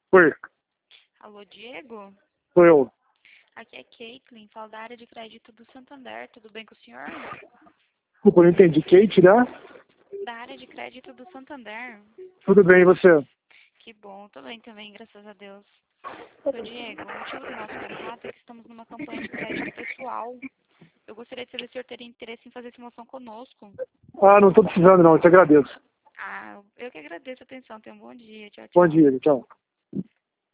Oi, Alô, Diego? sou eu. Aqui é Caitlin, falo da área de crédito do Santander. Tudo bem com o senhor? Desculpa, eu não entendi. Kate, né? Da área de crédito do Santander. Tudo bem, e você? Que bom, tô bem também, graças a Deus. Seu Diego, o motivo do nosso contato é que estamos numa campanha de crédito pessoal. Eu gostaria de saber se o senhor teria interesse em fazer simulação conosco. Ah, não estou precisando não, eu te agradeço. Ah, eu que agradeço a atenção. Tenha um bom dia. Tchau, Bom tchau. dia, tchau.